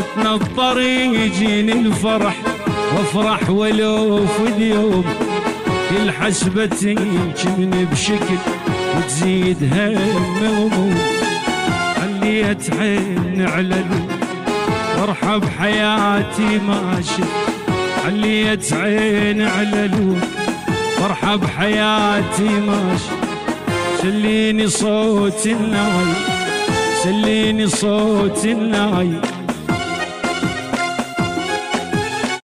اتنطر يجيني الفرح وافرح ولو في يوم كل حسبتي من بشكل وتزيد هم وهموم خليت عين على لون فرحة بحياتي ماشي خليت عين على لون فرحة بحياتي ماشي سليني صوت الناي سليني صوت الناي